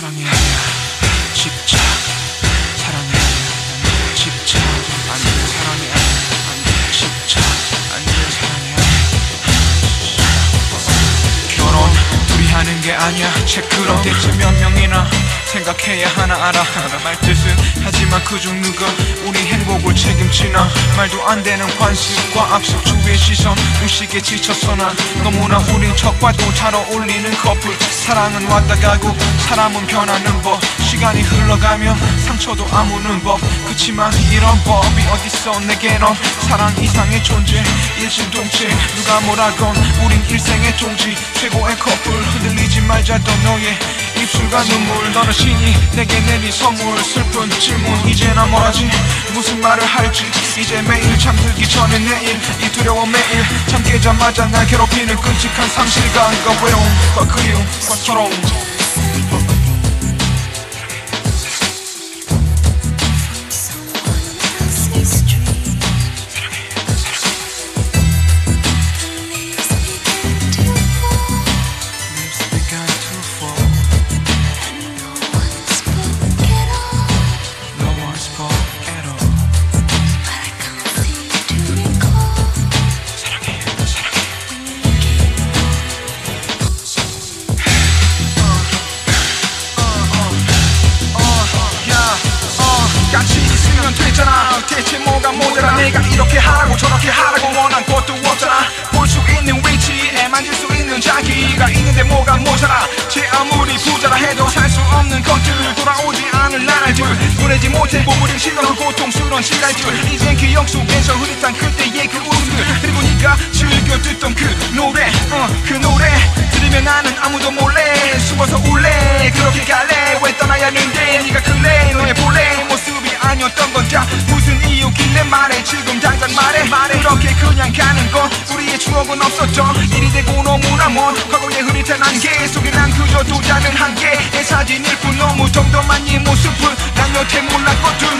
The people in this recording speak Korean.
사랑해 집착 사랑해 집착 안돼 사랑해 안돼 집착 안돼 사랑해 결혼 둘이 하는 게 아니야 체크로 대체 몇 명이나 생각해야 하나 알아 말뜻은 하지만 그중 누가 우리 행복을 책임지나 말도 안 되는 관습과 악습 주위의 시선 의식에 지쳐서 난 너무나 우린 척봐도 잘 어울리는 커플 사랑은 왔다 가고 사람은 변하는 법 시간이 흘러가면 상처도 아무는 법 그치만 이런 법이 어딨어 내게넌 사랑 이상의 존재 일심동체 누가 뭐라건 우린 일생의 종지 최고의 커플 흔들리지 말자 더 너의 입술과 눈물 너는 신이 내게 내린 선물 슬픈 질문 이제나 뭐라지 무슨 말을 할지 이제 매일 잠들기 전에 내일 이 두려워 매일 잠 깨자마자 날 괴롭히는 끔찍한 상실감과 외로움과 그리움과 서러움 같이 있으면 되잖아 대체 뭐가 모자라 내가 이렇게 하라고 저렇게 하라고 원한 것도 없잖아 볼 수 있는 위치에 만질 수 있는 자기가 있는데 뭐가 모자라 제 아무리 부자라 해도 살 수 없는 것들 돌아오지 않을 나날들 보내지 못해 몸부림 실망 고통스러운 시간들 이젠 기억 속에서 흐릿한 그때의 그 웃음들 그리고 네가 즐겨 듣던 그 노래 그 노래 들으면 나는 아무도 몰래 숨어서 울래 그렇게 갈래 왜 떠나야 하는데 네가 그래 너의 본래 모습이 아니었던 건 다 무슨 이유길래 말해 지금 당장 말해 그렇게 그냥 가는 건 우리의 추억은 없었죠 일이 되고 너무나 먼 과거의 흐릿한 안개 속에 난 그저 두 장은 한 개의 사진일 뿐 너무 덤덤한 이 모습을 난 여태 몰랐거든